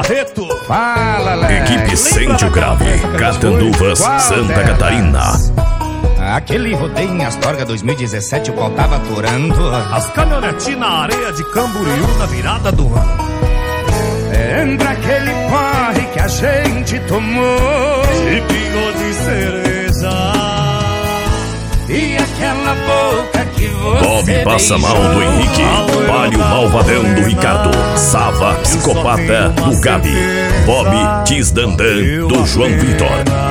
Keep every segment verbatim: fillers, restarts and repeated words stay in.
Barreto. Fala, Leque. Equipe Sente o Grave, Catanduvas, Santa delas? Catarina. Aquele rodeio em Astorga dois mil e dezessete, o qual tava aturando. As caminhonetinhas na areia de Camboriú na virada do ano. Lembra aquele porre que a gente tomou? De pingo de cereja. E aquela boca que você Bob Passa Mal do beijou? Henrique, Palio Malvadão do Ricardo, Sava Psicopata do Gabi, Bob Tisdandan do João Vitor.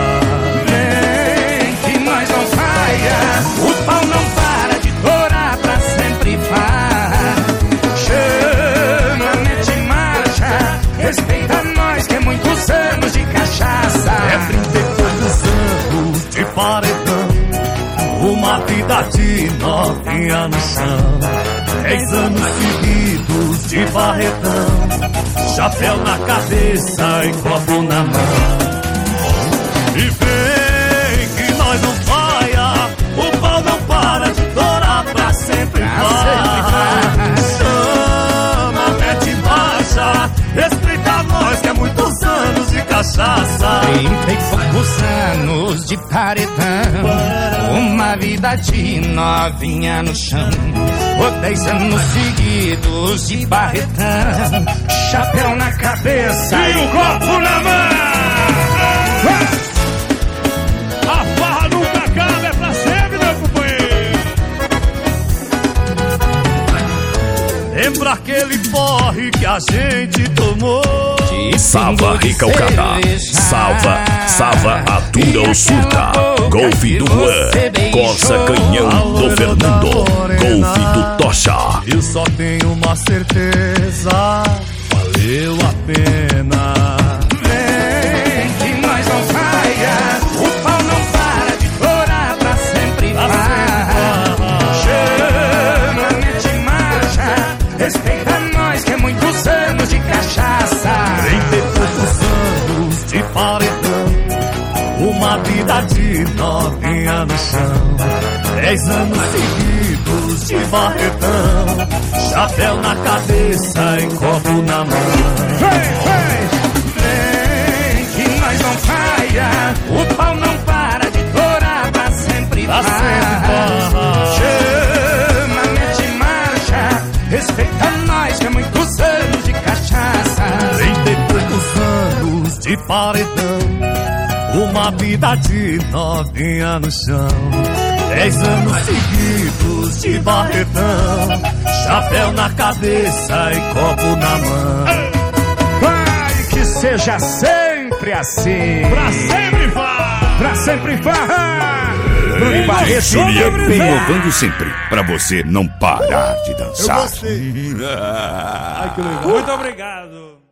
Vem que nós não falha, o pau não para de torar, pra sempre vai. Chama, mete marcha, respeita nós que é muitos anos de cachaça. É trinta e poucos anos de paredão, uma vida de novinha no chão. Dez anos seguidos de barretão, chapéu na cabeça e copo na mão. E vem que nós não falha, o pau não para de torar, pra sempre vai. Chama, mete marcha, respeita nós que é muitos anos de cachaça. Trinta e poucos anos de paredão, uma vida de novinha no chão. Oh, dez anos seguidos de barretão, chapéu na cabeça e o copo na mão. A farra nunca acaba, é pra sempre, meu companheiro. Lembra aquele porre que a gente tomou? Sava recalcada, Sava, Sava atura ou surta, Golfe do Juan, Corsa Canhão do Fernando, Golfe do Tocha. Eu só tenho uma certeza, valeu a pena. Vem que nós não falha, o pau não para de torar, pra sempre vai. Chama, mete marcha, respeita nós que é muitos anos de cachaça. Trinta e poucos anos de paredão, uma vida de novinha no chão. Dez anos seguidos de barretão, chapéu na cabeça e copo na mão. Vem, vem, vem que nós não falha, o pau não para de torar, pra sempre Pra vai. sempre vai. Chama, mete marcha, respeita nós que é muitos anos de cachaça. Trinta e poucos anos de paredão, uma vida de novinha no chão. Dez anos seguidos de barretão, chapéu na cabeça e copo na mão. Vai que seja sempre assim, Pra sempre vai! pra sempre vai. Ei, Barreto, Juliano, inovando sempre, pra você não parar de dançar. Ai, que legal. Muito obrigado.